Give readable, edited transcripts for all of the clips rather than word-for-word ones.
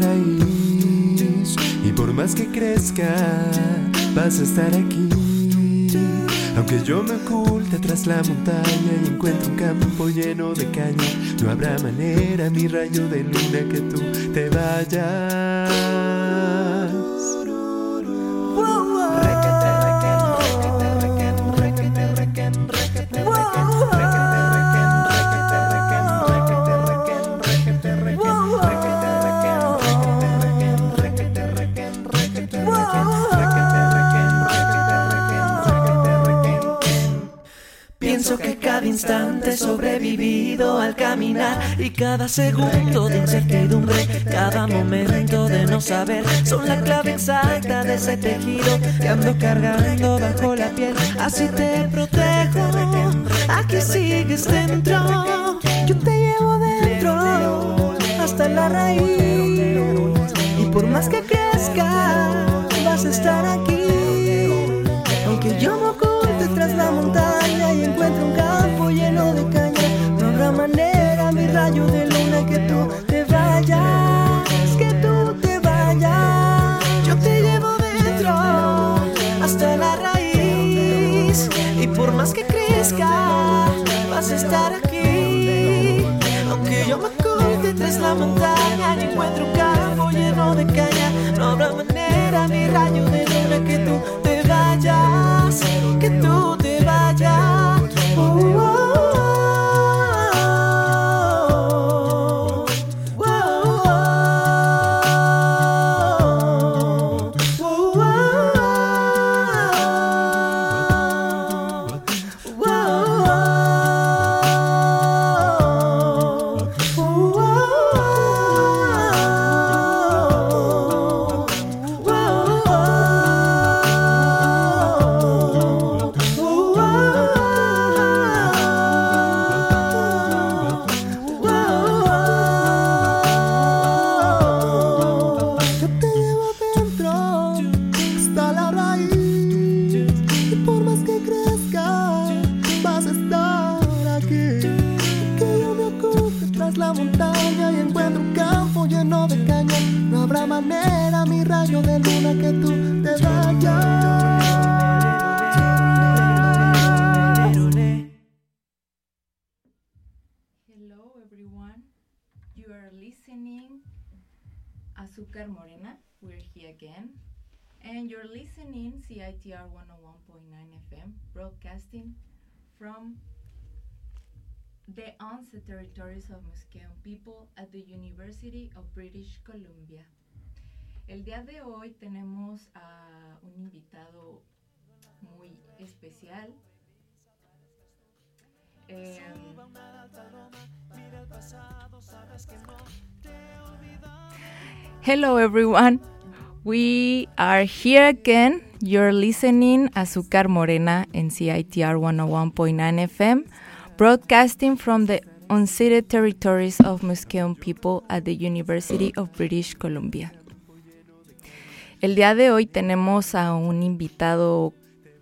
raíz, y por más que crezca vas a estar aquí. Aunque yo me oculte tras la montaña y encuentre un campo lleno de caña, no habrá manera, mi rayo de luna, que tú te vayas. Pienso que cada instante he sobrevivido al caminar, y cada segundo de incertidumbre, cada momento de no saber, son la clave exacta de ese tejido que ando cargando bajo la piel. Así te protejo, aquí sigues dentro, yo te llevo dentro hasta la raíz, y por más que crezca vas a estar aquí. Aunque yo me oculte tras la montaña y encuentre un campo lleno de caña, no habrá manera, mi rayo de luna, que tú te vayas, que tú te vayas. Yo te llevo dentro hasta la raíz, y por más que crezca vas a estar aquí. Aunque yo me oculte tras la montaña y encuentre un campo lleno de caña, no habrá manera, mi rayo de luna, que tú te vayas, que tú te vayas. Azúcar Morena, we're here again, and you're listening CITR 101.9 FM, broadcasting from the unceded territories of Musqueam people at the University of British Columbia. El día de hoy tenemos a un invitado muy especial. Hello everyone, we are here again. You're listening Azúcar Morena in CITR 101.9 FM, broadcasting from the unceded territories of Musqueam people at the University of British Columbia. El día de hoy tenemos a un invitado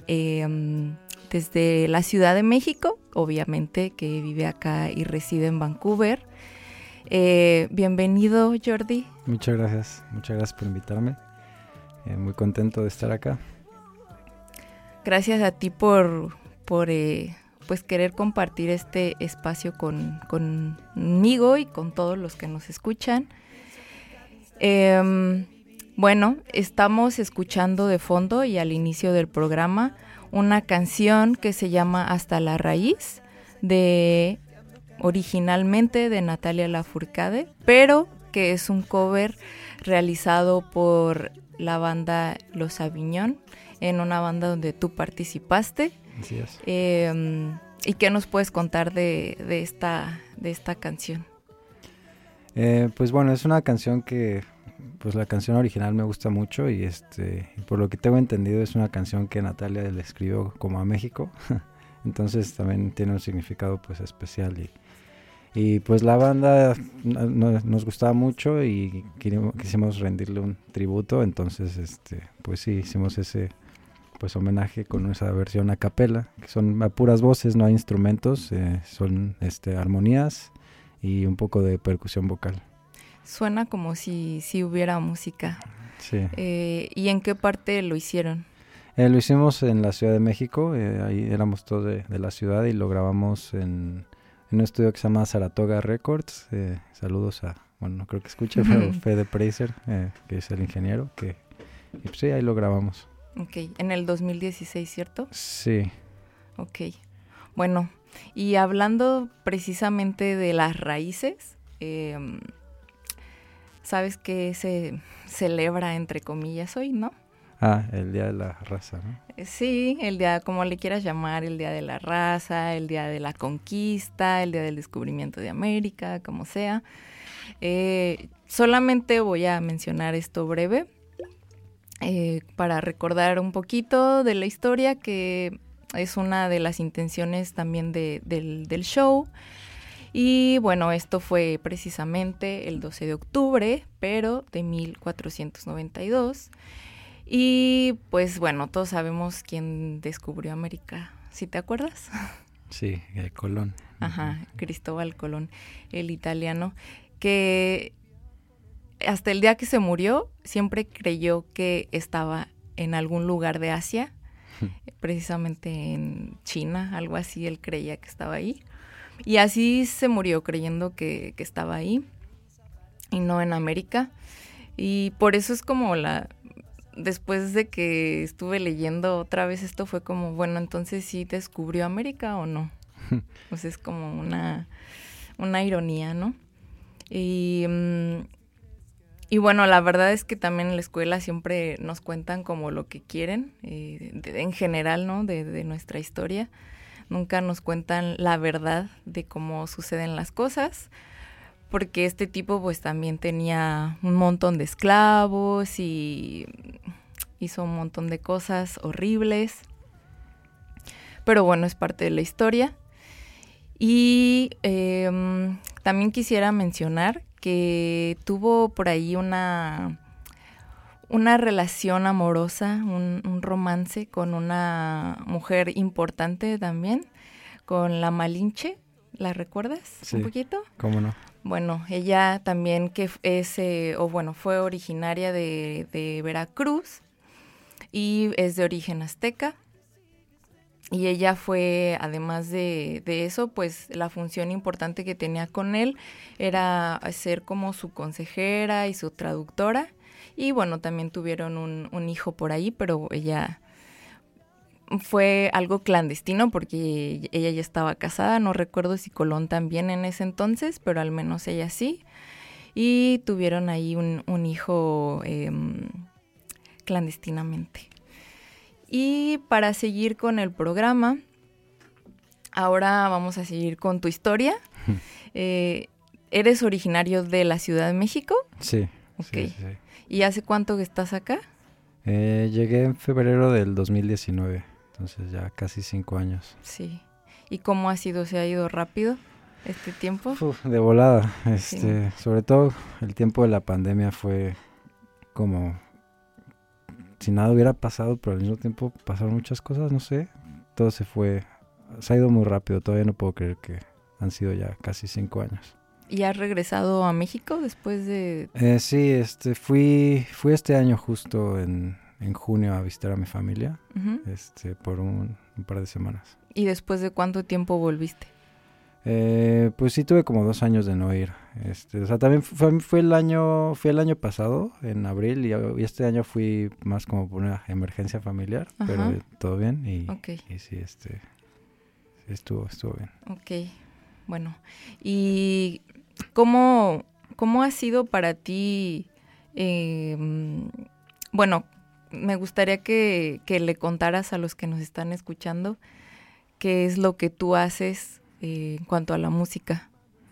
desde la Ciudad de México, obviamente, que vive acá y reside en Vancouver. Bienvenido, Jordi. Muchas gracias por invitarme. Muy contento de estar acá. Gracias a ti por pues querer compartir este espacio conmigo y con todos los que nos escuchan. Bueno, estamos escuchando de fondo y al inicio del programa una canción que se llama Hasta la Raíz, originalmente de Natalia Lafourcade, pero que es un cover realizado por la banda Los Aviñón, en una banda donde tú participaste. Así es. ¿Y qué nos puedes contar de esta canción? Pues bueno, es una canción que, pues la canción original me gusta mucho y por lo que tengo entendido es una canción que Natalia le escribió como a México, entonces también tiene un significado pues especial y pues la banda nos gustaba mucho y quisimos rendirle un tributo, entonces pues sí, hicimos ese pues homenaje con esa versión a capela, que son a puras voces, no hay instrumentos, son armonías y un poco de percusión vocal. Suena como si hubiera música. Sí. ¿Y en qué parte lo hicieron? Lo hicimos en la Ciudad de México, ahí éramos todos de la ciudad y lo grabamos en un estudio que se llama Saratoga Records. Saludos a, bueno, no creo que escuche, pero Fede Preiser, que es el ingeniero, y pues sí, ahí lo grabamos. Ok, en el 2016, ¿cierto? Sí. Ok, bueno, y hablando precisamente de las raíces, ¿sabes qué se celebra, entre comillas, hoy, no? El Día de la Raza, ¿no? Sí, el día, como le quieras llamar, el Día de la Raza, el Día de la Conquista, el Día del Descubrimiento de América, como sea. Solamente voy a mencionar esto breve para recordar un poquito de la historia, que es una de las intenciones también del show. Y bueno, esto fue precisamente el 12 de octubre, pero de 1492. Y pues bueno, todos sabemos quién descubrió América, ¿sí te acuerdas? Sí, Colón. Ajá, Cristóbal Colón, el italiano, que hasta el día que se murió siempre creyó que estaba en algún lugar de Asia, precisamente en China, algo así, él creía que estaba ahí. Y así se murió, creyendo que estaba ahí y no en América. Y por eso es como después de que estuve leyendo otra vez esto, fue como, bueno, entonces ¿sí descubrió América o no? Pues es como una ironía, ¿no? Y bueno, la verdad es que también en la escuela siempre nos cuentan como lo que quieren, en general, ¿no? De nuestra historia. Nunca nos cuentan la verdad de cómo suceden las cosas, porque este tipo pues también tenía un montón de esclavos y hizo un montón de cosas horribles. Pero bueno, es parte de la historia. Y también quisiera mencionar que tuvo por ahí una relación amorosa, un romance con una mujer importante también, con la Malinche. ¿La recuerdas? Sí, un poquito? ¿Cómo no? Bueno, ella también que fue originaria de Veracruz y es de origen azteca. Y ella fue, además de eso, pues la función importante que tenía con él era ser como su consejera y su traductora. Y bueno, también tuvieron un hijo por ahí, pero ella fue algo clandestino porque ella ya estaba casada. No recuerdo si Colón también en ese entonces, pero al menos ella sí. Y tuvieron ahí un hijo clandestinamente. Y para seguir con el programa, ahora vamos a seguir con tu historia. ¿Eres originario de la Ciudad de México? Sí. Okay. Sí. ¿Y hace cuánto que estás acá? Llegué en febrero del 2019, entonces ya casi 5 años. Sí. ¿Y cómo ha sido? ¿Se ha ido rápido este tiempo? De volada. Sí. Sobre todo el tiempo de la pandemia fue como si nada hubiera pasado, pero al mismo tiempo pasaron muchas cosas, no sé. Todo se ha ido muy rápido. Todavía no puedo creer que han sido ya casi 5 años. ¿Y has regresado a México después de...? Sí, fui este año justo en junio a visitar a mi familia, Uh-huh. Por un par de semanas. ¿Y después de cuánto tiempo volviste? Pues sí, tuve como 2 años de no ir. O sea, también fui el año pasado, en abril, y este año fui más como por una emergencia familiar. Ajá. Pero todo bien Okay. Y sí, estuvo bien. Ok, bueno, ¿y cómo ha sido para ti? Bueno, me gustaría que le contaras a los que nos están escuchando qué es lo que tú haces en cuanto a la música.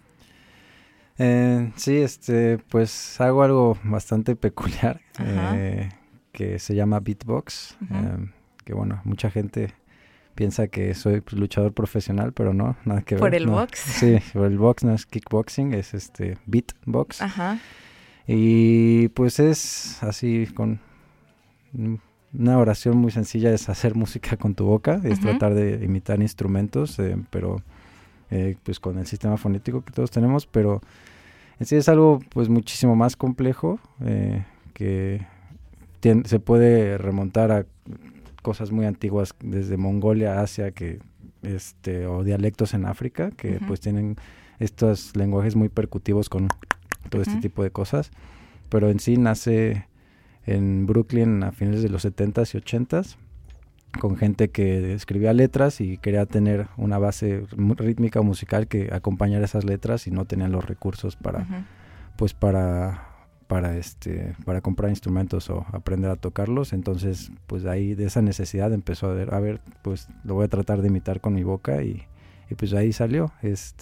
Sí, pues hago algo bastante peculiar, que se llama beatbox, uh-huh. Que bueno, mucha gente piensa que soy luchador profesional, pero no, nada que ver. ¿Por el no. box? Sí, por el box, no es kickboxing, es beatbox. Ajá. Y pues es así con una oración muy sencilla, es hacer música con tu boca, es uh-huh. tratar de imitar instrumentos, pero pues con el sistema fonético que todos tenemos, pero En sí es algo pues muchísimo más complejo, que se puede remontar a cosas muy antiguas desde Mongolia, Asia, o dialectos en África, que pues tienen estos lenguajes muy percutivos con todo este tipo de cosas. Pero en sí nace en Brooklyn a finales de los 70s y 80s, con gente que escribía letras y quería tener una base rítmica o musical que acompañara esas letras, y no tenían los recursos para pues para comprar instrumentos o aprender a tocarlos. Entonces pues ahí de esa necesidad empezó a ver, pues lo voy a tratar de imitar con mi boca, y pues ahí salió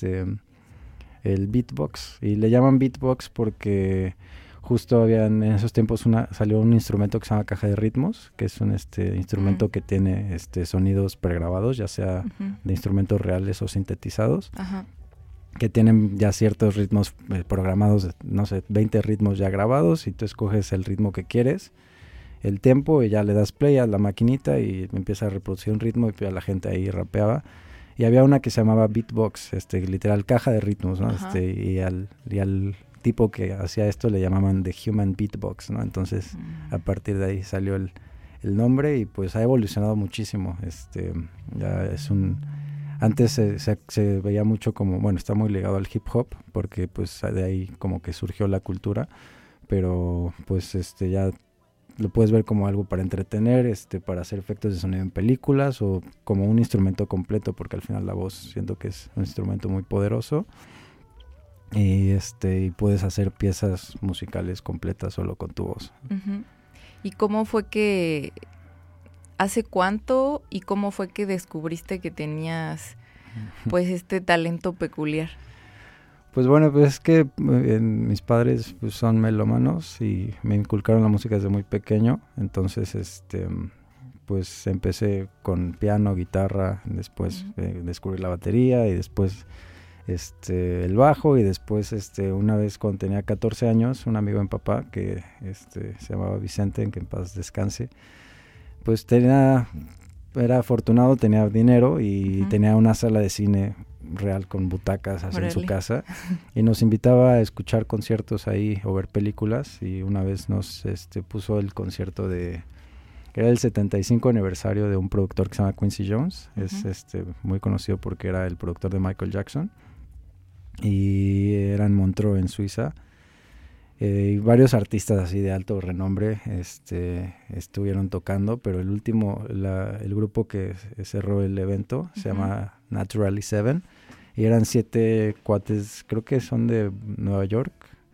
el beatbox. Y le llaman beatbox porque justo en esos tiempos salió un instrumento que se llama caja de ritmos, que es un instrumento que tiene sonidos pregrabados, ya sea de instrumentos reales o sintetizados, que tienen ya ciertos ritmos programados, no sé, 20 ritmos ya grabados, y tú escoges el ritmo que quieres, el tempo, y ya le das play a la maquinita y empieza a reproducir un ritmo, y pues la gente ahí rapeaba. Y había una que se llamaba beatbox, literal caja de ritmos, ¿no? Y al tipo que hacía esto le llamaban The Human Beatbox, ¿no? Entonces a partir de ahí salió el nombre, y pues ha evolucionado muchísimo. Ya es antes se veía mucho como, bueno, está muy ligado al hip hop, porque pues de ahí como que surgió la cultura, pero pues ya lo puedes ver como algo para entretener, para hacer efectos de sonido en películas, o como un instrumento completo, porque al final la voz siento que es un instrumento muy poderoso. Y y puedes hacer piezas musicales completas solo con tu voz. ¿Y cómo fue que, hace cuánto, y cómo fue que descubriste que tenías pues este talento peculiar? Pues bueno, pues es que mis padres pues son melómanos y me inculcaron la música desde muy pequeño. Entonces pues empecé con piano, guitarra, después descubrí la batería, y después el bajo, y después una vez cuando tenía 14 años, un amigo de mi papá que se llamaba Vicente, en que en paz descanse, pues era afortunado, tenía dinero y tenía una sala de cine real con butacas así en su casa, y nos invitaba a escuchar conciertos ahí o ver películas. Y una vez nos puso el concierto era el 75 aniversario de un productor que se llama Quincy Jones. Es muy conocido porque era el productor de Michael Jackson, y era en Montreux, en Suiza. Y varios artistas así de alto renombre estuvieron tocando, pero el grupo que cerró el evento se llama Naturally Seven, y eran 7 cuates, creo que son de Nueva York,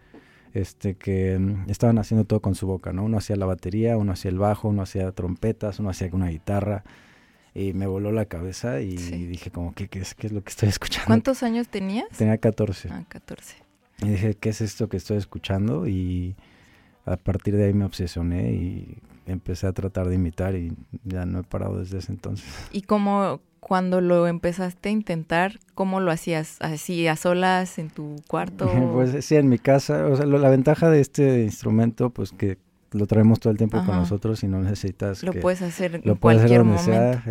que estaban haciendo todo con su boca, ¿no? Uno hacía la batería, uno hacía el bajo, uno hacía trompetas, uno hacía una guitarra, y me voló la cabeza y dije como, ¿qué es lo que estoy escuchando? ¿Cuántos años tenías? Tenía 14. 14. Y dije, ¿qué es esto que estoy escuchando? Y a partir de ahí me obsesioné y empecé a tratar de imitar, y ya no he parado desde ese entonces. ¿Y cómo, cuando lo empezaste a intentar, cómo lo hacías? ¿Así a solas en tu cuarto? Pues sí, en mi casa. O sea, la ventaja de este instrumento, pues que lo traemos todo el tiempo con nosotros y no necesitas lo puedes hacer en cualquier momento.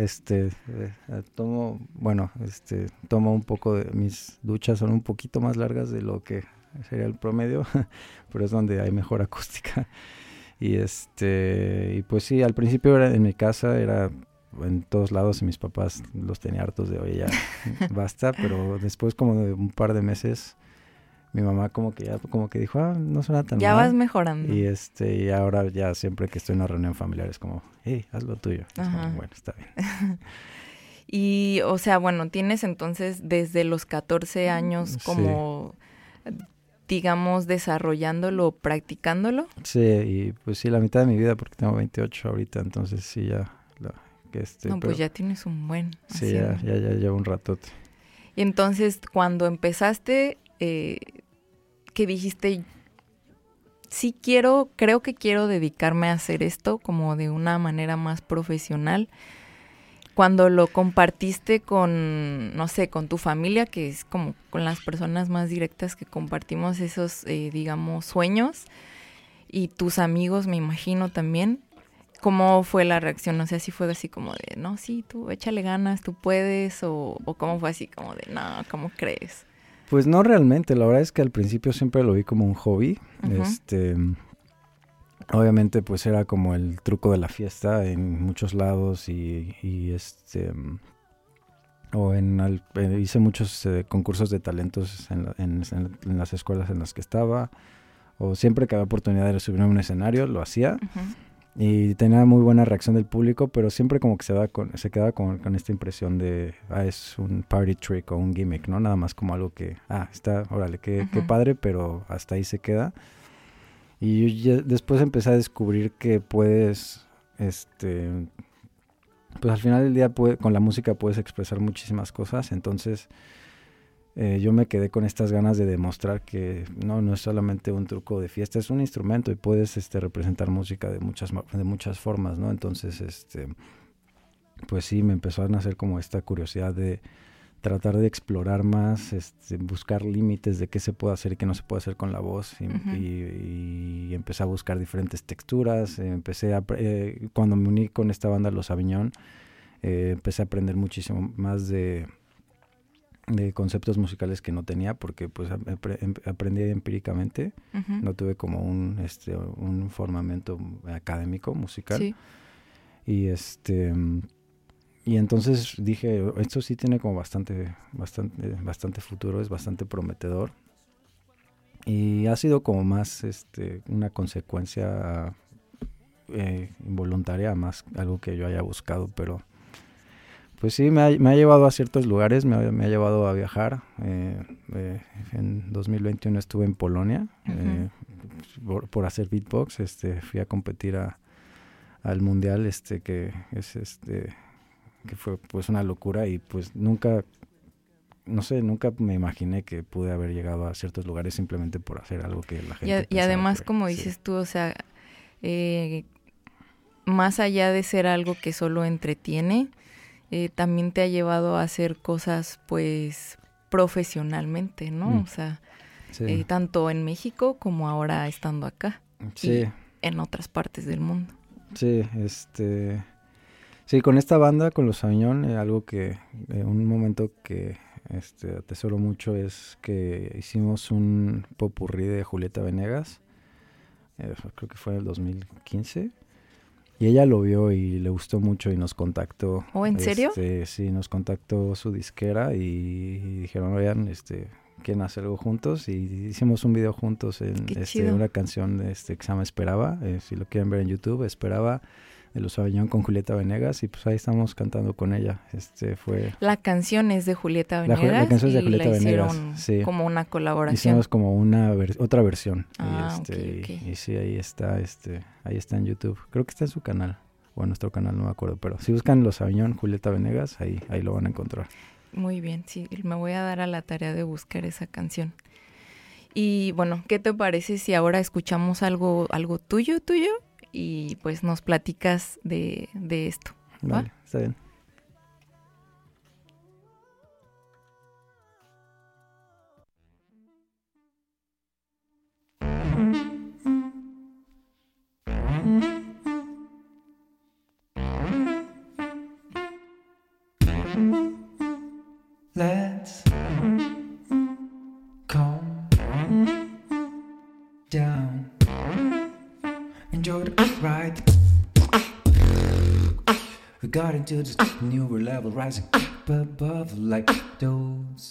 Tomo un poco de, mis duchas son un poquito más largas de lo que sería el promedio, pero es donde hay mejor acústica. Y pues sí, al principio en mi casa era en todos lados, y mis papás los tenía hartos de, oye, ya basta, pero después como de un par de meses mi mamá como que dijo, no suena tan mal. Ya vas mejorando. Y ahora ya siempre que estoy en una reunión familiar es como, hey, haz lo tuyo. Es como, bueno, está bien. Y, o sea, bueno, tienes entonces desde los 14 años como, digamos, desarrollándolo, practicándolo. Sí, y pues sí, la mitad de mi vida, porque tengo 28 ahorita, entonces sí, ya. Pues ya tienes un buen. Sí, ya llevo un ratote. Y entonces, cuando empezaste, que dijiste, sí creo que quiero dedicarme a hacer esto como de una manera más profesional. Cuando lo compartiste con, no sé, con tu familia, que es como con las personas más directas que compartimos esos, digamos, sueños, y tus amigos, me imagino también, ¿cómo fue la reacción? O sea, si fue así como de, no, sí, tú échale ganas, tú puedes, o cómo fue así como de, no, ¿cómo crees? Pues no realmente, la verdad es que al principio siempre lo vi como un hobby. Ujú. Obviamente pues era como el truco de la fiesta en muchos lados y hice muchos concursos de talentos en las escuelas en las que estaba, o siempre que había oportunidad de subirme a un escenario lo hacía. Ujú. Y tenía muy buena reacción del público, pero siempre como que se quedaba con esta impresión de, es un party trick o un gimmick, ¿no? Nada más como algo que, está, órale, qué Ujú. padre, pero hasta ahí se queda. Y yo después empecé a descubrir que puedes, pues al final del día con la música puedes expresar muchísimas cosas, entonces yo me quedé con estas ganas de demostrar que no es solamente un truco de fiesta, es un instrumento y puedes representar música de muchas formas, ¿no? Entonces, pues sí, me empezó a nacer como esta curiosidad de tratar de explorar más, buscar límites de qué se puede hacer y qué no se puede hacer con la voz, y empecé a buscar diferentes texturas. Cuando me uní con esta banda Los Aviñón, empecé a aprender muchísimo más de conceptos musicales que no tenía, porque pues aprendí empíricamente. Ujú. No tuve como un formamiento académico musical. Sí. Y entonces dije, esto sí tiene como bastante futuro, es bastante prometedor. Y ha sido como más una consecuencia involuntaria, más algo que yo haya buscado, pero pues sí, me ha llevado a ciertos lugares, me ha llevado a viajar. En 2021 estuve en Polonia. Ujú. Por hacer beatbox. Fui a competir al mundial, que fue pues una locura, y pues nunca me imaginé que pude haber llegado a ciertos lugares simplemente por hacer algo que la gente Y además, como sí. dices tú, o sea, más allá de ser algo que solo entretiene, también te ha llevado a hacer cosas pues profesionalmente, ¿no? O sea, Sí. tanto en México como ahora estando acá. Sí. Y en otras partes del mundo. Sí, sí, con esta banda, con Los Aviñón, algo que un momento que atesoro mucho es que hicimos un popurrí de Julieta Venegas, creo que fue en el 2015, y ella lo vio y le gustó mucho y nos contactó. ¿Oh, en serio? Sí, nos contactó su disquera y dijeron, oigan, quieren hacer algo juntos, y hicimos un video juntos en Qué chido. una canción que se llama Esperaba. Si lo quieren ver en YouTube, Esperaba, de Los Aviñón con Julieta Venegas, y pues ahí estamos cantando con ella. Fue La canción es de Julieta Venegas. la canción es de Julieta y la Venegas, hicieron sí. como una colaboración. Hicimos como otra versión. Ok. Y sí, ahí está en YouTube. Creo que está en su canal o en nuestro canal, no me acuerdo, pero si buscan Los Aviñón, Julieta Venegas, ahí lo van a encontrar. Muy bien, sí, me voy a dar a la tarea de buscar esa canción. Y bueno, ¿qué te parece si ahora escuchamos algo tuyo? Y pues nos platicas de esto. ¿Va? Vale, está bien. Let's calm down. Enjoy the ride. We got into this newer level, rising up above like those.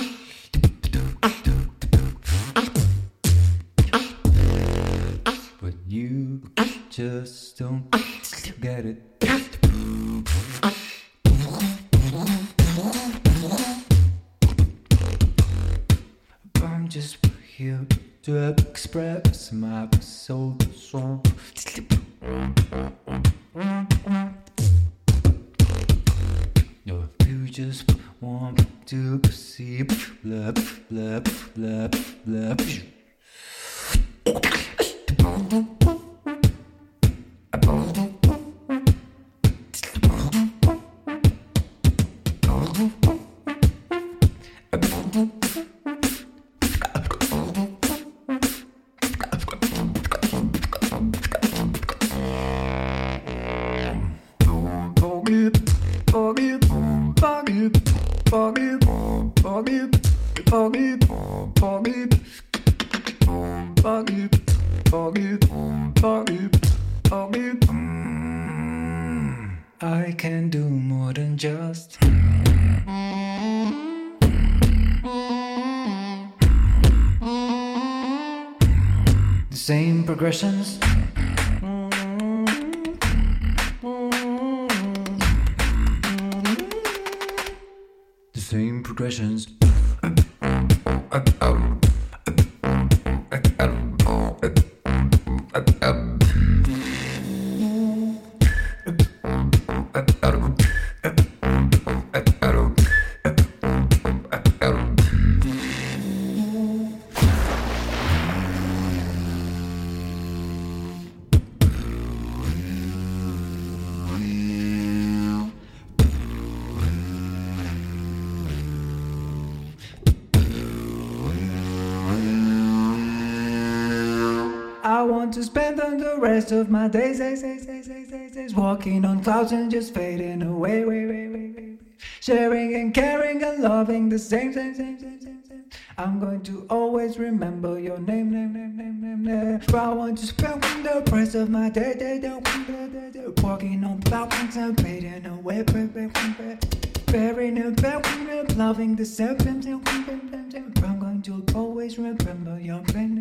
But you just don't get it. I'm just here to express my soul song. No, you just want to see blah blah blah blah. for me. I can do more than just the same progressions. The same progressions. I want to spend the rest of my days walking on clouds and just fading away, sharing and caring and loving the same. I'm going to always remember your name. I want to spend the rest of my day walking on clouds and fading away, sharing and loving the same. I'm going to always remember your name.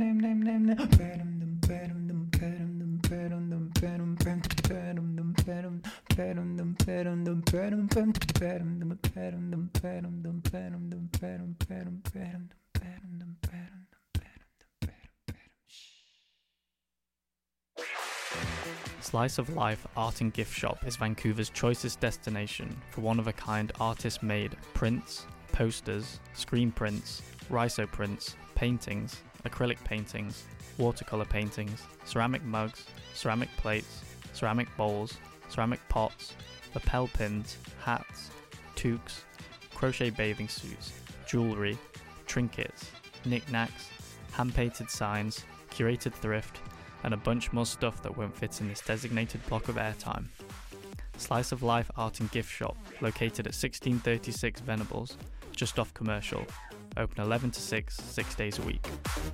Slice of Life Art and Gift Shop is Vancouver's choicest destination for one-of-a-kind artist-made prints, posters, screen prints, rhizo prints, paintings, acrylic paintings, watercolor paintings, ceramic mugs, ceramic plates, ceramic bowls, ceramic pots, lapel pins, hats, toques, crochet bathing suits, jewellery, trinkets, knickknacks, hand-painted signs, curated thrift, and a bunch more stuff that won't fit in this designated block of airtime. Slice of Life Art and Gift Shop, located at 1636 Venables, just off Commercial, open 11 to 6 days a week.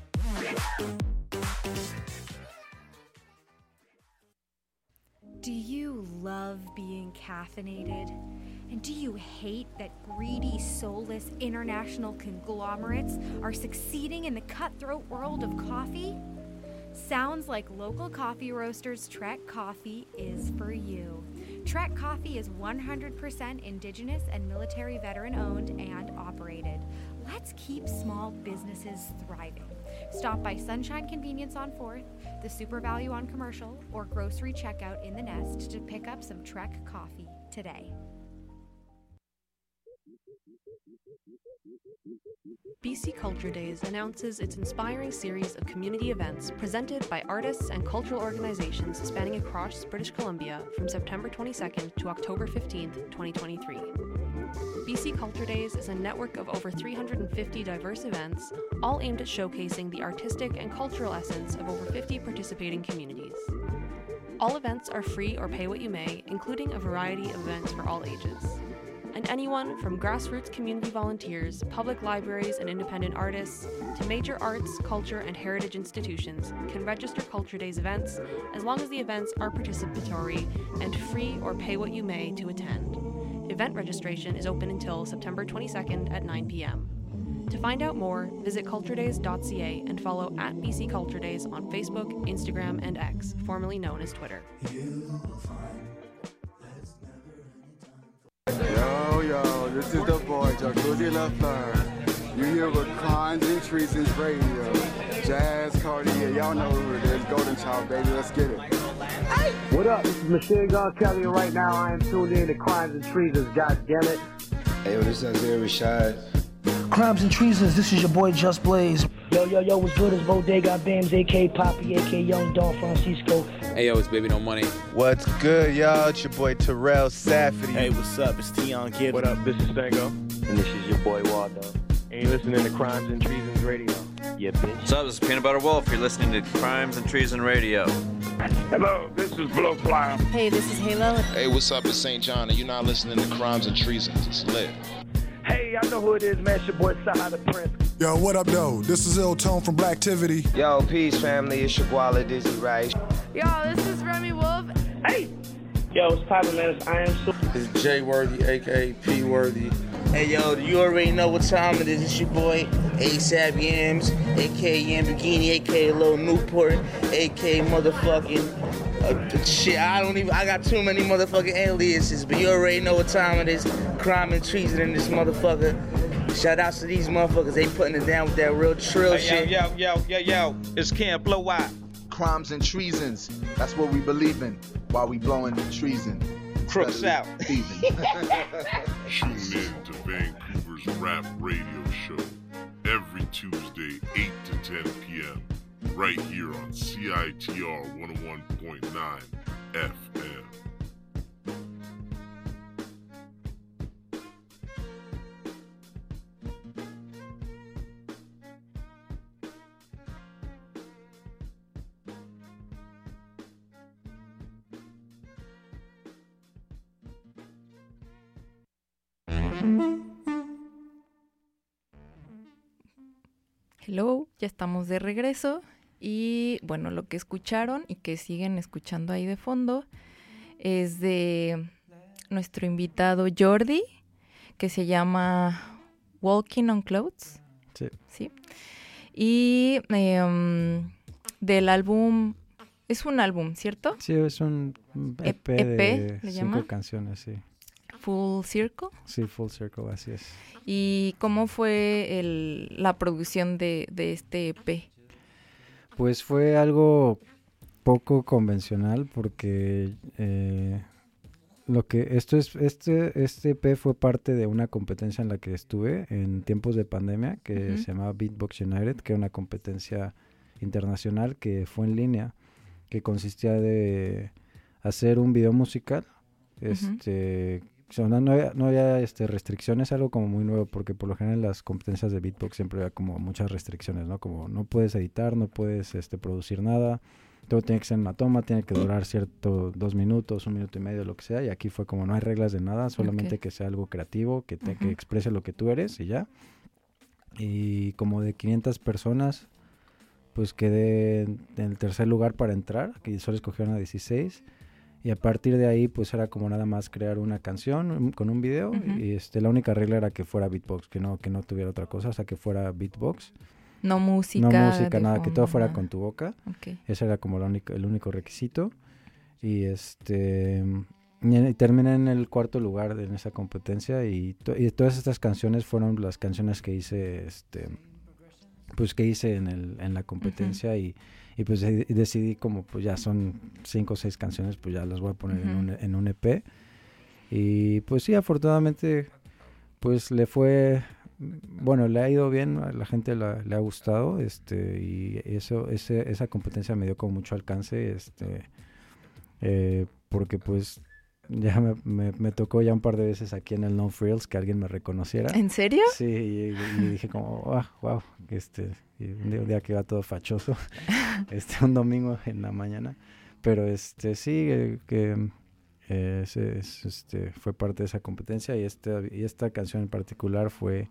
Do you love being caffeinated? And do you hate that greedy, soulless international conglomerates are succeeding in the cutthroat world of coffee? Sounds like local coffee roasters Trek Coffee is for you. Trek Coffee is 100% Indigenous and military veteran owned and operated. Let's keep small businesses thriving. Stop by Sunshine Convenience on 4th, the Super Value on Commercial, or grocery checkout in the Nest to pick up some Trek Coffee today. BC Culture Days announces its inspiring series of community events presented by artists and cultural organizations spanning across British Columbia from September 22nd to October 15th, 2023. BC Culture Days is a network of over 350 diverse events, all aimed at showcasing the artistic and cultural essence of over 50 participating communities. All events are free or pay what you may, including a variety of events for all ages. And anyone from grassroots community volunteers, public libraries and independent artists, to major arts, culture, and heritage institutions can register Culture Days events as long as the events are participatory and free or pay what you may to attend. Event registration is open until September 22nd at 9 p.m. To find out more, visit culturedays.ca and follow at BC Culture Days on Facebook, Instagram, and X, formerly known as Twitter. Yo, this is the boy, Jacuzzi LaFleur. You here with Crimes and Treasons Radio. Jazz, Cartier, y'all know who it is. Golden Child, baby, let's get it. Hey! What up? This is Machine Gun Kelly, and right now I am tuned in to Crimes and Treasons, goddammit. Hey, yo, this is Isaiah Rashad. Crimes and Treasons, this is your boy Just Blaze. Yo, what's good? It's Bodega Bams, a.k.a. Poppy, a.k.a. Young Don Francisco. Hey, yo, it's Baby No Money. What's good, y'all? It's your boy Terrell Safety. Hey, what's up? It's Tion Gibbs. What up? This is Stango. And this is your boy Waldo. And you're listening to Crimes and Treasons Radio. Yeah, bitch. What's up? This is Peanut Butter Wolf. You're listening to Crimes and Treason Radio. Hello, this is Blowfly. Hey, this is Halo. Hey, what's up? It's St. John, and you're not listening to Crimes and Treasons. It's lit. Hey, I know who it is, man. It's your boy Saha the Prince. Yo, what up, though? This is Ill Tone from Blacktivity. Yo, peace, family. It's your boy Dizzy Rice. Yo, this is Remy Wolf. Hey! Yo, what's poppin', man? It's I Am So. It's J Worthy, aka P Worthy. Hey yo, you already know what time it is. It's your boy ASAP Yams, aka Yambagini, aka Lil Newport, aka motherfucking shit. I got too many motherfucking aliases, but you already know what time it is. Crime and treason in this motherfucker. Shout outs to these motherfuckers, they putting it down with that real trill shit. Yo, it's Camp Blow Out. Crimes and treasons, that's what we believe in while we blowing treason. Crooks out. Tune in to Vancouver's Rap Radio Show every Tuesday, 8 to 10 p.m. right here on CITR 101.9 FM. Hello, ya estamos de regreso y bueno, lo que escucharon y que siguen escuchando ahí de fondo es de nuestro invitado Jordi, que se llama Walking on Clouds. Sí. Y del álbum, es un álbum, ¿cierto? Sí, es un EP de 5 canciones, sí. Full Circle. Sí, Full Circle, así es. ¿Y cómo fue la producción de este EP? Pues fue algo poco convencional porque este EP fue parte de una competencia en la que estuve en tiempos de pandemia que se llamaba Beatbox United, que era una competencia internacional que fue en línea, que consistía de hacer un video musical, no había restricciones, algo como muy nuevo, porque por lo general en las competencias de beatbox siempre había como muchas restricciones, ¿no? Como no puedes editar, no puedes producir nada, todo tiene que ser en una toma, tiene que durar 2 minutos, 1 minuto y medio, lo que sea, y aquí fue como no hay reglas de nada, solamente que sea algo creativo, que exprese lo que tú eres y ya. Y como de 500 personas, pues quedé en el tercer lugar para entrar, que solo escogieron a 16. Y a partir de ahí, pues era como nada más crear una canción con un video. Y la única regla era que fuera beatbox, que no tuviera otra cosa, o sea, que fuera beatbox. No música. No música, nada, que todo fuera con tu boca. Okay. Ese era como el único requisito. Y terminé en el 4º lugar en esa competencia. Y todas estas canciones fueron las canciones que hice, en la competencia. Y pues decidí como pues ya son 5 o 6 canciones, pues ya las voy a poner en un EP. Y pues sí, afortunadamente pues le ha ido bien, a la gente le ha gustado, y esa competencia me dio como mucho alcance, porque pues ya me tocó ya un par de veces aquí en el No Frills que alguien me reconociera. ¿En serio? Sí, y dije como, wow, y un día que iba todo fachoso, un domingo en la mañana, pero sí, fue parte de esa competencia, y esta canción en particular fue,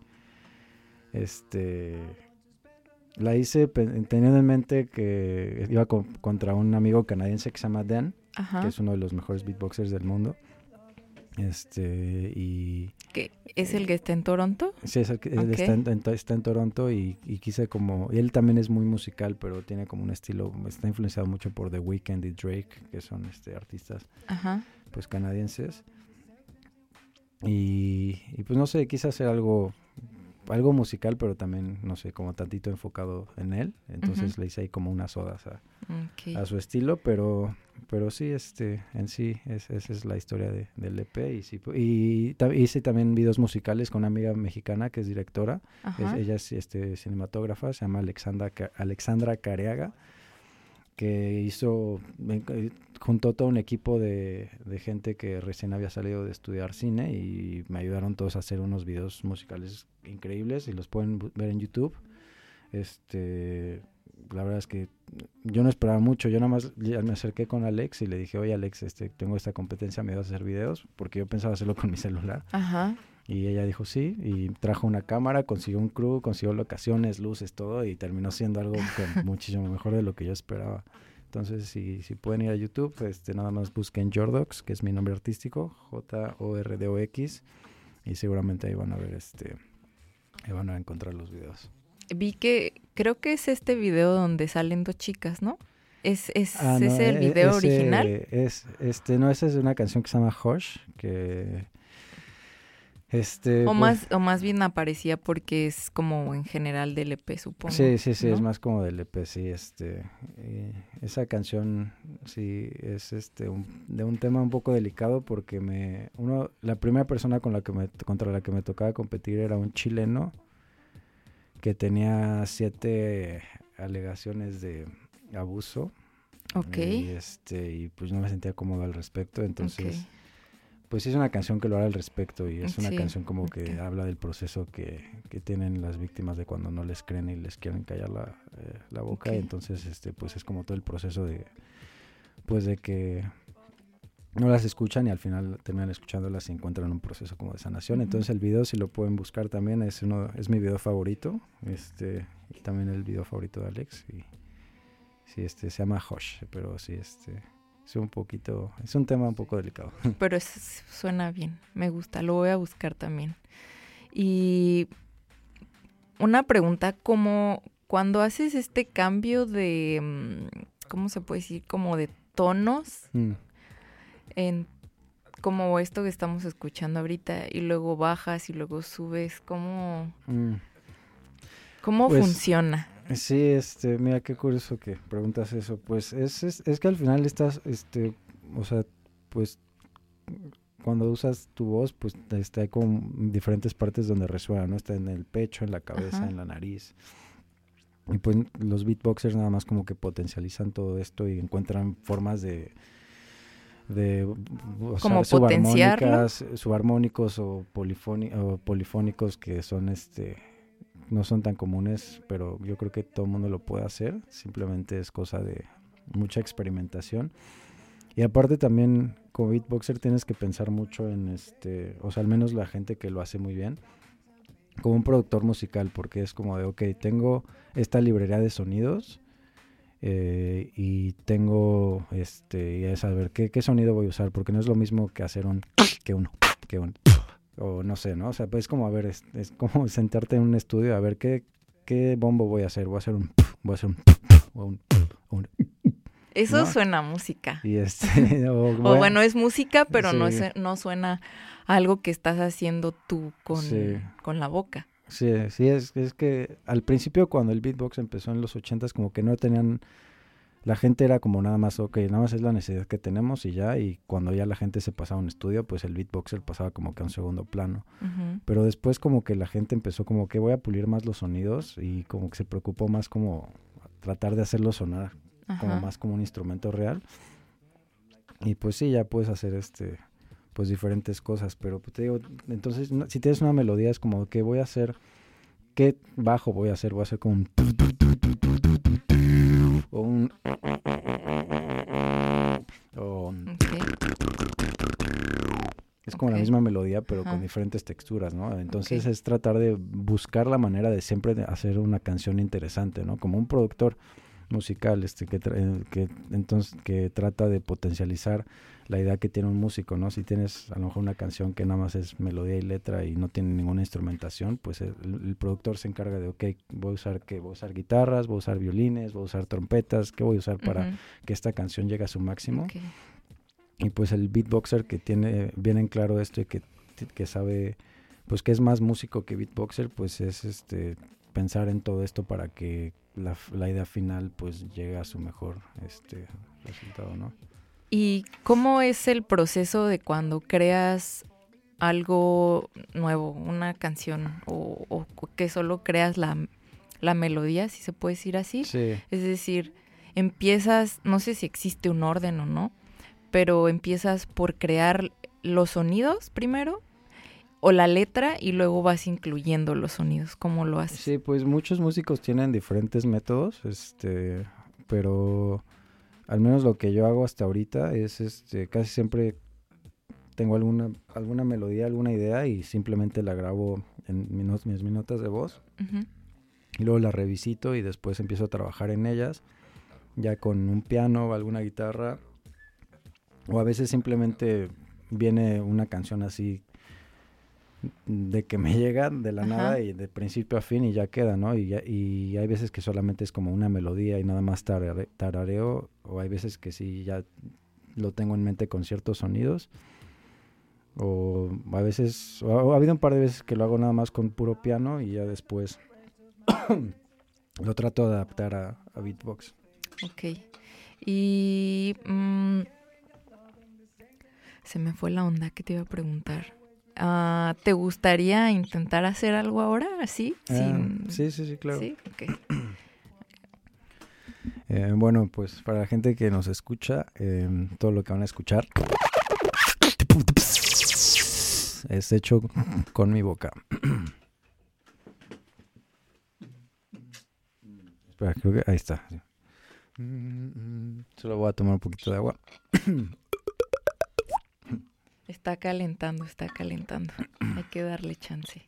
la hice teniendo en mente que iba contra un amigo canadiense que se llama Dan, que es uno de los mejores beatboxers del mundo. ¿Qué? ¿Es el que está en Toronto? Sí, es el que está en Toronto, y quise y él también es muy musical, pero tiene como un estilo, está influenciado mucho por The Weeknd y Drake, que son artistas pues canadienses. Y pues no sé, quise hacer algo musical, pero también, no sé, como tantito enfocado en él. Entonces le hice ahí como unas odas a su estilo, pero sí, en sí, esa es la historia del EP. Y hice también videos musicales con una amiga mexicana que es directora. Ella es cinematógrafa, se llama Alexandra Careaga, que juntó todo un equipo de gente que recién había salido de estudiar cine, y me ayudaron todos a hacer unos videos musicales increíbles, y los pueden ver en YouTube. La verdad es que yo no esperaba mucho. Yo nada más me acerqué con Alex y le dije, oye Alex, tengo esta competencia, ¿me vas a hacer videos? Porque yo pensaba hacerlo con mi celular. Y ella dijo sí, y trajo una cámara, consiguió un crew, consiguió locaciones, luces, todo, y terminó siendo algo muchísimo mejor de lo que yo esperaba. Entonces, si pueden ir a YouTube, nada más busquen Jordox, que es mi nombre artístico, Jordox, y seguramente ahí van a ver, ahí van a encontrar los videos. Vi que, creo que es este video donde salen 2 chicas, ¿no? ¿Es no, ese el video original? No, esa es una canción que se llama Hush, que... o más bien aparecía porque es como en general del EP, supongo. Sí, ¿no? es más como del EP, sí. Esa canción sí es de un tema un poco delicado porque la primera persona contra la que me tocaba competir era un chileno que tenía 7 alegaciones de abuso. Okay. Y pues no me sentía cómodo al respecto, entonces pues es una canción que lo habla al respecto y es una canción como que habla del proceso que tienen las víctimas de cuando no les creen y les quieren callar la boca, y entonces pues es como todo el proceso de que no las escuchan y al final terminan escuchándolas y encuentran un proceso como de sanación. Entonces el video, si lo pueden buscar también, es mi video favorito, y también el video favorito de Alex, y sí, se llama Hush, pero sí, es un tema un poco delicado. Pero suena bien, me gusta, lo voy a buscar también. Y una pregunta, como cuando haces este cambio de, ¿cómo se puede decir? Como de tonos, como esto que estamos escuchando ahorita, y luego bajas y luego subes, ¿cómo pues, funciona? Sí, mira qué curioso que preguntas eso. Pues es que al final estás, o sea, pues cuando usas tu voz, pues hay como diferentes partes donde resuena, ¿no? Está en el pecho, en la cabeza, en la nariz. Y pues los beatboxers nada más como que potencializan todo esto y encuentran formas de como potenciarlo, subarmónicos o polifónicos que son no son tan comunes, pero yo creo que todo el mundo lo puede hacer, simplemente es cosa de mucha experimentación. Y aparte también como beatboxer tienes que pensar mucho en o sea, al menos la gente que lo hace muy bien, como un productor musical, porque es como de, ok, tengo esta librería de sonidos y tengo ya saber qué sonido voy a usar, porque no es lo mismo que hacer que un o no sé, ¿no? O sea, pues como a ver, es como sentarte en un estudio a ver qué bombo voy a hacer. Voy a hacer un eso, ¿no? Suena a música. Y o bueno, es música, pero no suena a algo que estás haciendo tú con la boca. Sí, es que al principio cuando el beatbox empezó en los 80s como que no tenían... La gente era como nada más, nada más es la necesidad que tenemos y ya, y cuando ya la gente se pasaba a un estudio, pues el beatboxer pasaba como que a un segundo plano. Pero después como que la gente empezó como que voy a pulir más los sonidos y como que se preocupó más como tratar de hacerlo sonar como más como un instrumento real. Y pues sí, ya puedes hacer pues diferentes cosas, pero pues te digo, entonces si tienes una melodía es como que voy a hacer, ¿qué bajo voy a hacer? Voy a hacer como un... o un... Es como la misma melodía, pero con diferentes texturas, ¿no? Entonces es tratar de buscar la manera de siempre hacer una canción interesante, ¿no? Como un productor musical que trata de potencializar la idea que tiene un músico, ¿no? Si tienes a lo mejor una canción que nada más es melodía y letra y no tiene ninguna instrumentación, pues el productor se encarga de, ok, voy a usar guitarras, voy a usar violines, voy a usar trompetas, ¿qué voy a usar para que esta canción llegue a su máximo? Y pues el beatboxer que tiene bien en claro esto y que sabe, pues que es más músico que beatboxer, pues es pensar en todo esto para que la idea final pues llegue a su mejor resultado, ¿no? ¿Y cómo es el proceso de cuando creas algo nuevo, una canción, o que solo creas la melodía, si se puede decir así? Sí. Es decir, empiezas, no sé si existe un orden o no, pero empiezas por crear los sonidos primero, o la letra, y luego vas incluyendo los sonidos. ¿Cómo lo haces? Sí, pues muchos músicos tienen diferentes métodos, pero al menos lo que yo hago hasta ahorita es casi siempre tengo alguna melodía, alguna idea y simplemente la grabo en mis notas de voz. Y luego la revisito y después empiezo a trabajar en ellas ya con un piano o alguna guitarra, o a veces simplemente viene una canción así de que me llega de la nada y de principio a fin y ya queda, ¿no? Y hay veces que solamente es como una melodía y nada más tarareo, o hay veces que sí ya lo tengo en mente con ciertos sonidos, o a veces, o ha habido un par de veces que lo hago nada más con puro piano y ya después lo trato de adaptar a beatbox. Ok. Y se me fue la onda que te iba a preguntar. ¿Te gustaría intentar hacer algo ahora, así? Sí, claro. Sí, okay. Bueno, pues para la gente que nos escucha, todo lo que van a escuchar es hecho con mi boca. Espera, creo que ahí está. Solo voy a tomar un poquito de agua. Está calentando. Hay que darle chance.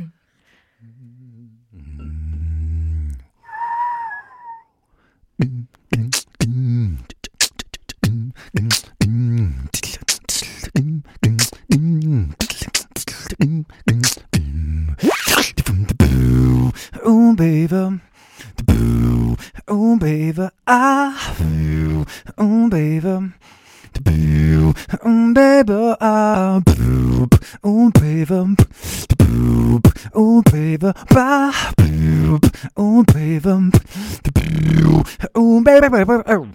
Oh baby, oh baby, oh baby. Baby, oh baby, oh baby, oh baby, oh baby,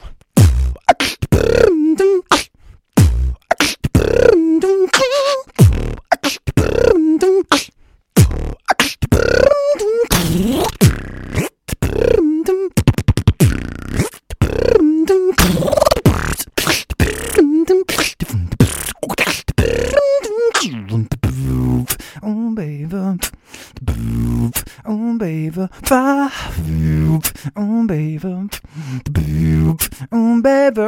oh baby, oh baby, oh baby, oh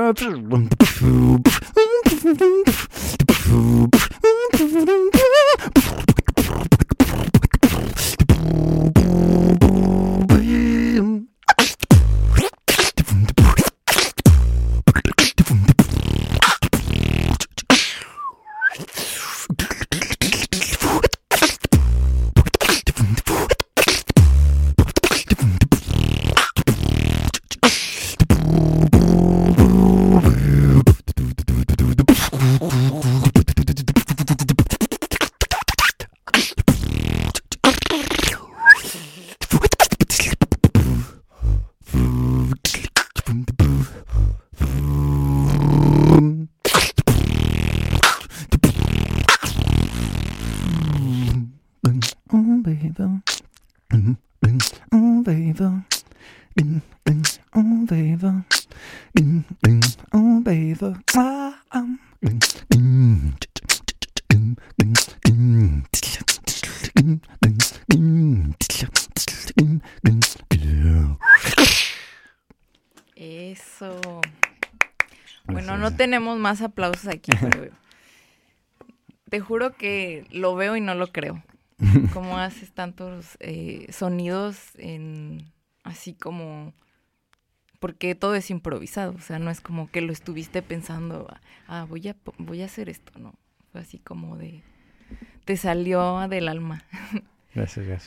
Eso. Bueno, no tenemos más aplausos aquí, pero te juro que lo veo y no lo creo. Cómo haces tantos sonidos así como... Porque todo es improvisado, o sea, no es como que lo estuviste pensando, voy a hacer esto, ¿no? Fue así como te salió del alma. Gracias.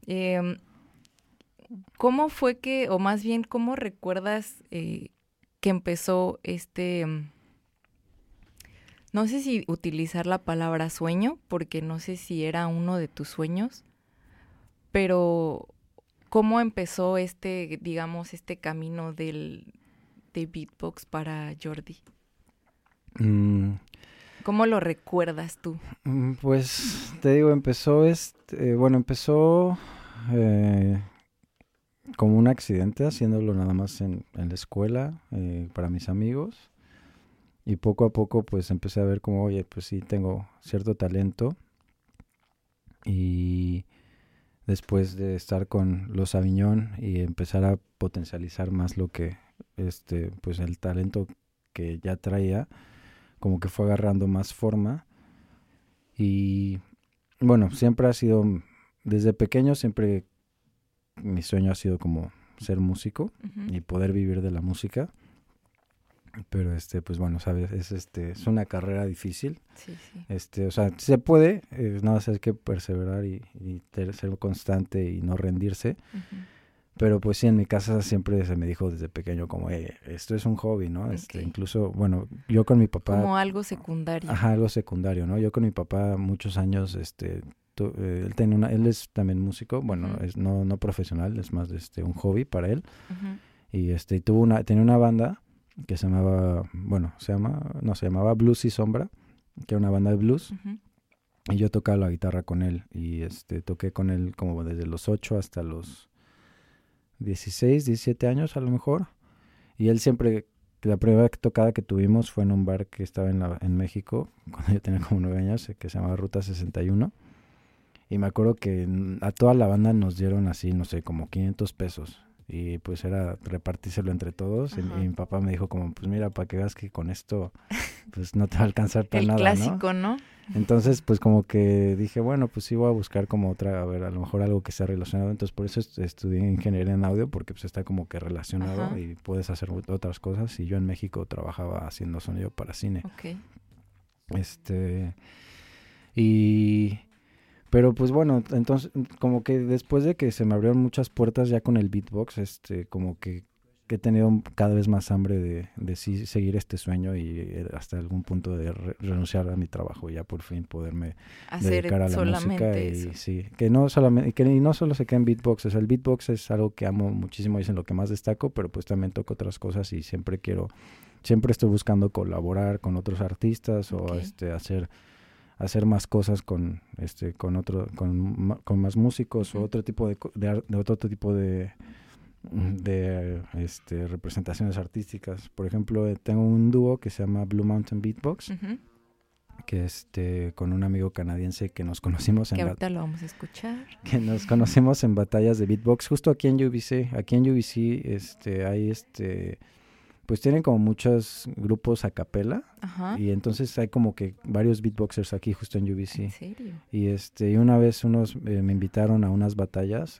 ¿Cómo fue que, o más bien, cómo recuerdas que empezó no sé si utilizar la palabra sueño, porque no sé si era uno de tus sueños, pero ¿cómo empezó digamos, este camino de beatbox para Jordi? ¿Cómo lo recuerdas tú? Pues, te digo, empezó como un accidente, haciéndolo nada más en la escuela, para mis amigos. Y poco a poco, pues, empecé a ver como, oye, pues sí, tengo cierto talento. Y después de estar con los Aviñón y empezar a potencializar más lo que, pues, el talento que ya traía, como que fue agarrando más forma. Y, bueno, siempre ha sido, desde pequeño, siempre mi sueño ha sido como ser músico y poder vivir de la música. Pero pues bueno, sabes, es una carrera difícil. Sí, sí. O sea, se puede, nada más hay que perseverar y ser constante y no rendirse. Pero pues sí, en mi casa siempre se me dijo desde pequeño como, esto es un hobby, ¿no? Incluso, bueno, yo con mi papá... Como algo secundario. Ajá, algo secundario, ¿no? Yo con mi papá muchos años, él es también músico, bueno, es no profesional, es más un hobby para él. Y tenía una banda que se llamaba, se llamaba Blues y Sombra, que era una banda de blues. Y yo tocaba la guitarra con él y toqué con él como desde los 8 hasta los 16, 17 años a lo mejor. Y él siempre, la primera tocada que tuvimos fue en un bar que estaba en México, cuando yo tenía como 9 años, que se llamaba Ruta 61. Y me acuerdo que a toda la banda nos dieron así, no sé, como 500 pesos. Y pues era repartírselo entre todos. Y mi papá me dijo como, pues mira, para que veas que con esto pues no te va a alcanzar para nada, clásico, ¿no? Entonces, pues como que dije, bueno, pues sí voy a buscar como otra, a ver, a lo mejor algo que sea relacionado. Entonces, por eso estudié ingeniería en audio, porque pues está como que relacionado y puedes hacer otras cosas. Y yo en México trabajaba haciendo sonido para cine. Pero pues bueno, entonces como que después de que se me abrieron muchas puertas ya con el beatbox, como que he tenido cada vez más hambre de sí seguir este sueño y hasta algún punto de renunciar a mi trabajo y ya por fin poderme dedicar a la música. Y sí, que no solamente, y no solo se queda en beatbox, o sea, el beatbox es algo que amo muchísimo y es en lo que más destaco, pero pues también toco otras cosas y siempre estoy buscando colaborar con otros artistas o hacer más cosas con más músicos o otro tipo de representaciones artísticas. Por ejemplo, tengo un dúo que se llama Blue Mountain Beatbox, que con un amigo canadiense que nos conocimos ahorita lo vamos a escuchar. Que nos conocimos en batallas de beatbox justo aquí en UBC. Aquí en UBC hay pues tienen como muchos grupos a capela y entonces hay como que varios beatboxers aquí justo en UBC. ¿En serio? Y una vez me invitaron a unas batallas,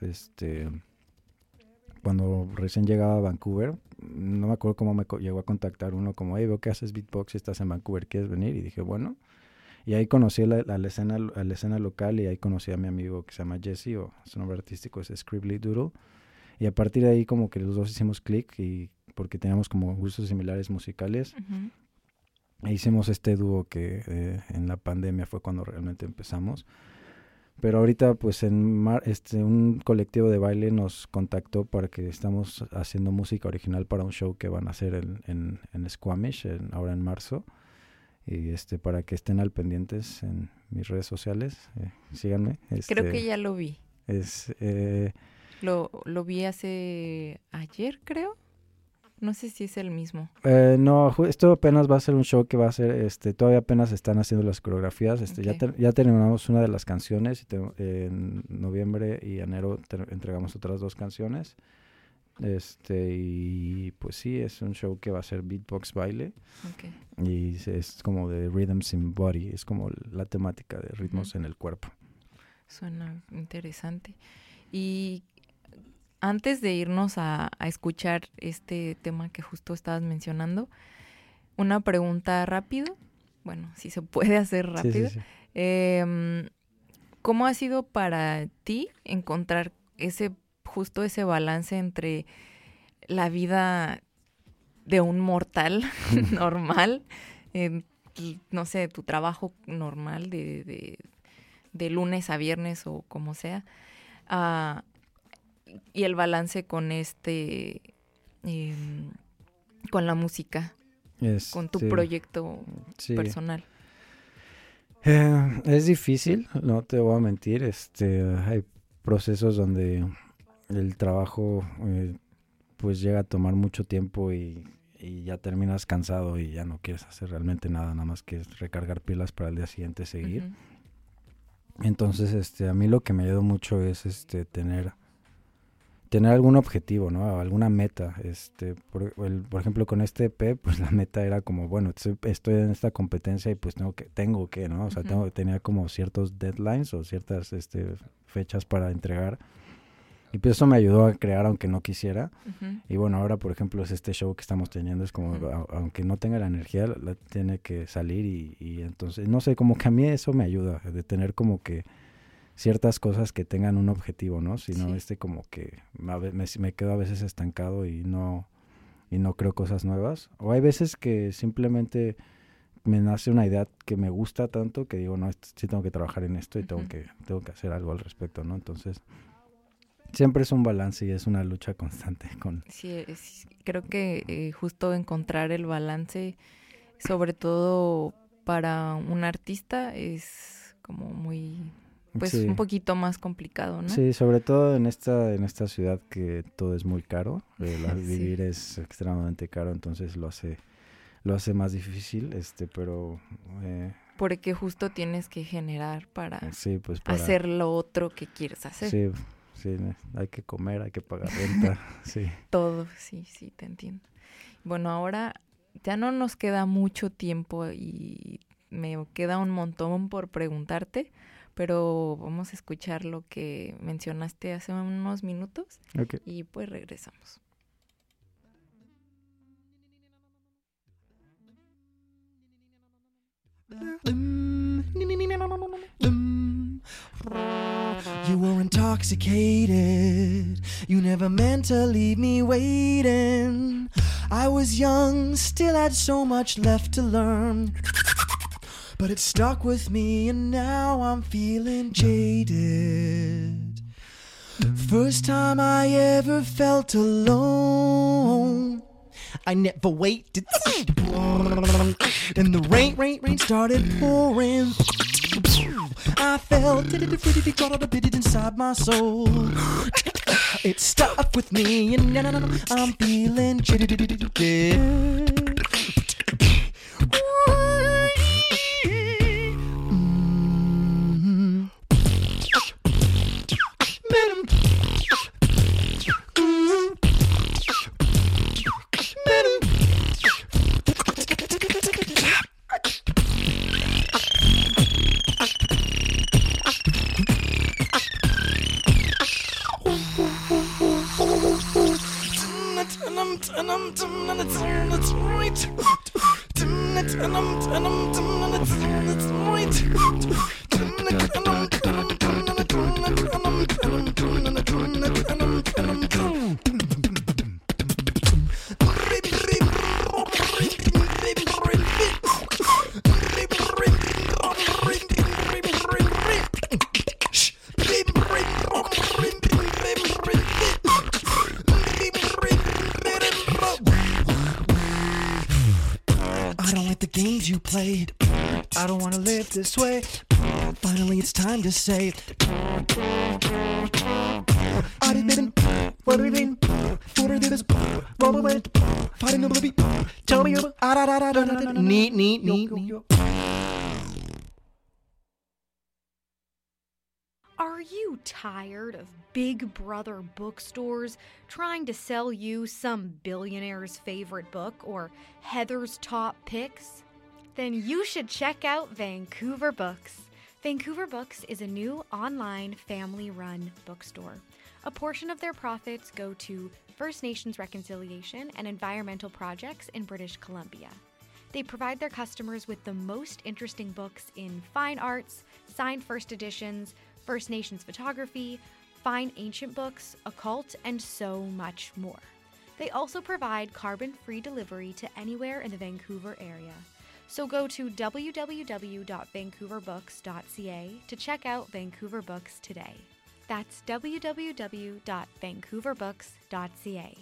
cuando recién llegaba a Vancouver, no me acuerdo cómo me llegó a contactar uno como, veo que haces beatbox y estás en Vancouver, ¿quieres venir? Y dije, bueno. Y ahí conocí a la escena local y ahí conocí a mi amigo que se llama Jesse, o su nombre artístico es Scribbly Doodle. Y a partir de ahí como que los dos hicimos click y porque teníamos como gustos similares musicales. E hicimos este dúo que en la pandemia fue cuando realmente empezamos. Pero ahorita pues un colectivo de baile nos contactó para que estamos haciendo música original para un show que van a hacer en Squamish ahora en marzo. Y para que estén al pendientes en mis redes sociales, síganme. Creo que ya lo vi. Lo vi ayer, creo. No sé si es el mismo. No, esto apenas va a ser un show que va a ser, todavía apenas están haciendo las coreografías. Ya terminamos una de las canciones y en noviembre y enero entregamos otras 2 canciones. Y pues sí, es un show que va a ser beatbox baile. Y es como de rhythms in body, es como la temática de ritmos en el cuerpo. Suena interesante. Y antes de irnos a escuchar este tema que justo estabas mencionando, una pregunta rápido. Bueno, si se puede hacer rápido. Sí. ¿Cómo ha sido para ti encontrar ese balance entre la vida de un mortal normal, no sé, tu trabajo normal de lunes a viernes o como sea, y el balance con con la música, con tu proyecto personal? Es difícil, no te voy a mentir. Hay procesos donde el trabajo pues llega a tomar mucho tiempo y ya terminas cansado y ya no quieres hacer realmente nada más que recargar pilas para el día siguiente seguir. Entonces a mí lo que me ayudó mucho es tener algún objetivo, ¿no? Alguna meta. Por ejemplo, con este EP, pues la meta era como, bueno, estoy en esta competencia y pues tengo que, ¿no? O sea, tenía como ciertos deadlines o ciertas fechas para entregar. Y pues eso me ayudó a crear aunque no quisiera. Ujú. Y bueno, ahora por ejemplo es este show que estamos teniendo, es como, Ujú. aunque no tenga la energía, la tiene que salir y entonces, no sé, como que a mí eso me ayuda, de tener como que ciertas cosas que tengan un objetivo, ¿no? Si no, Sí. como que me quedo a veces estancado y no creo cosas nuevas. O hay veces que simplemente me nace una idea que me gusta tanto que digo, no, sí tengo que trabajar en esto y tengo que hacer algo al respecto, ¿no? Entonces, siempre es un balance y es una lucha constante con... Sí, creo que justo encontrar el balance, sobre todo para un artista, es como muy, pues Sí. un poquito más complicado, ¿no? Sí, sobre todo en esta ciudad que todo es muy caro, Sí. vivir es extremadamente caro, entonces lo hace más difícil, pero Porque justo tienes que generar para sí, pues para hacer lo otro que quieres hacer. sí, hay que comer, hay que pagar renta, sí. Todo, sí, te entiendo. Bueno, ahora ya no nos queda mucho tiempo y me queda un montón por preguntarte, pero vamos a escuchar lo que mencionaste hace unos minutos Okay. y pues regresamos. You were intoxicated. You never meant to leave me waiting. I was young, still had so much left to learn. But it stuck with me and now I'm feeling jaded. First time I ever felt alone. I never waited. And the rain started pouring. I felt it got all bit inside my soul. It stuck with me and I'm feeling jaded. I don't wanna live this way. Finally it's time to say I didn't what have we been for this roll away fighting oblivion. Tell me about neat. Are you tired of Big Brother bookstores trying to sell you some billionaire's favorite book or Heather's top picks? Then you should check out Vancouver Books. Vancouver Books is a new online family-run bookstore. A portion of their profits go to First Nations reconciliation and environmental projects in British Columbia. They provide their customers with the most interesting books in fine arts, signed first editions, First Nations photography, fine ancient books, occult, and so much more. They also provide carbon-free delivery to anywhere in the Vancouver area. So go to www.vancouverbooks.ca to check out Vancouver Books today. That's www.vancouverbooks.ca.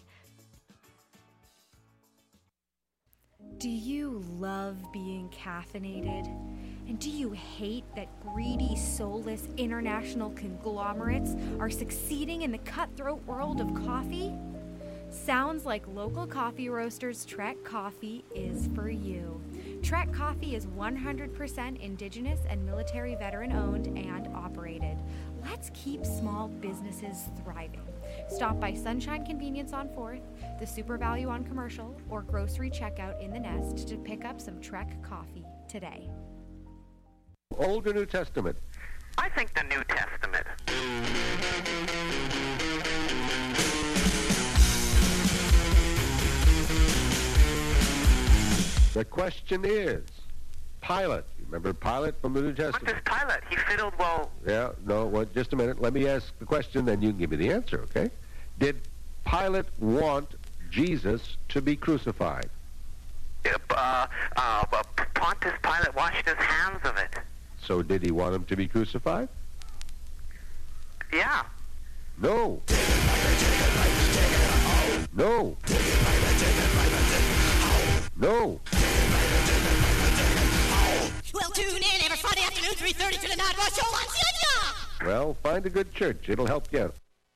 Do you love being caffeinated? And do you hate that greedy, soulless international conglomerates are succeeding in the cutthroat world of coffee? Sounds like local coffee roasters Trek Coffee is for you. Trek Coffee is 100% Indigenous and military veteran owned and operated. Let's keep small businesses thriving. Stop by Sunshine Convenience on 4th, the Super Value on Commercial, or grocery checkout in the Nest to pick up some Trek Coffee today. Old or New Testament? I think the New Testament. The question is, Pilate. You remember Pilate from the New Testament? What does Pilate? He fiddled well. Yeah, no, well, just a minute. Let me ask the question, then you can give me the answer, okay? Did Pilate want Jesus to be crucified? Pontius Pilate washed his hands of it. So did he want him to be crucified? Yeah. No. No. No. Well, tune in every Friday afternoon, 3:30 to the Night Rush Show on CITR. Well, find a good church. It'll help you.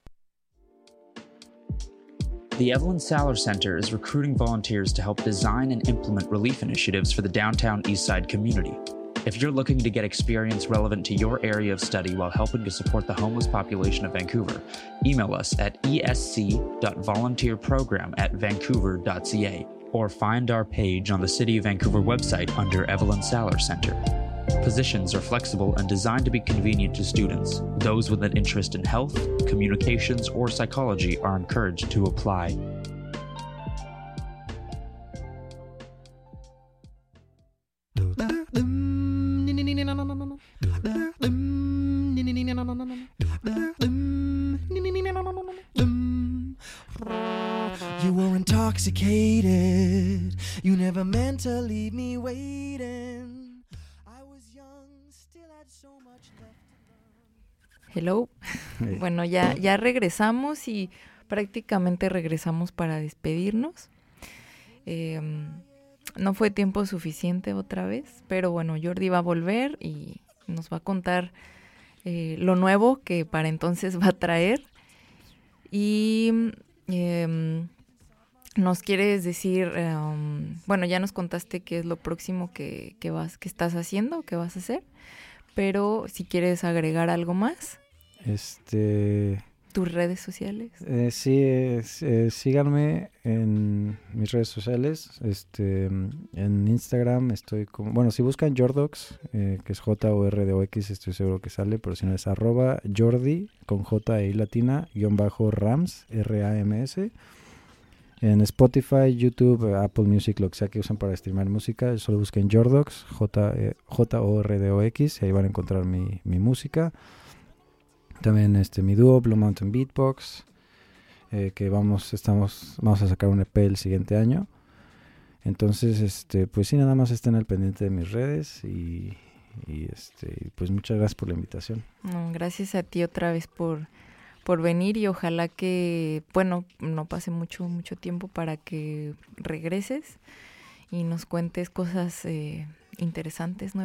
The Evelyn Saller Center is recruiting volunteers to help design and implement relief initiatives for the downtown Eastside community. If you're looking to get experience relevant to your area of study while helping to support the homeless population of Vancouver, email us at esc.volunteerprogram@vancouver.ca or find our page on the City of Vancouver website under Evelyn Saller Center. Positions are flexible and designed to be convenient to students. Those with an interest in health, communications, or psychology are encouraged to apply. You were intoxicated. You never meant to leave me waiting. I was young, still had so much left to learn. Hello. Bueno, ya regresamos y prácticamente regresamos para despedirnos. No fue tiempo suficiente otra vez, pero bueno, Jordi va a volver y nos va a contar lo nuevo que para entonces va a traer. Y nos quieres decir, bueno, ya nos contaste qué es lo próximo que estás haciendo, que vas a hacer, pero si quieres agregar algo más. ¿Tus redes sociales? Sí, síganme en mis redes sociales. En Instagram estoy como... Bueno, si buscan Jordox, que es JORDOX, estoy seguro que sale, pero si no es @Jordi, con J e I latina, _Rams, RAMS. En Spotify, YouTube, Apple Music, lo que sea que usan para streamar música, solo busquen Jordox, JORDOX, y ahí van a encontrar mi música. También mi dúo, Blue Mountain Beatbox, que vamos a sacar un EP el siguiente año. Entonces, pues sí, nada más estén al pendiente de mis redes y pues muchas gracias por la invitación. Gracias a ti otra vez por venir y ojalá que, bueno, no pase mucho tiempo para que regreses y nos cuentes cosas interesantes, ¿no?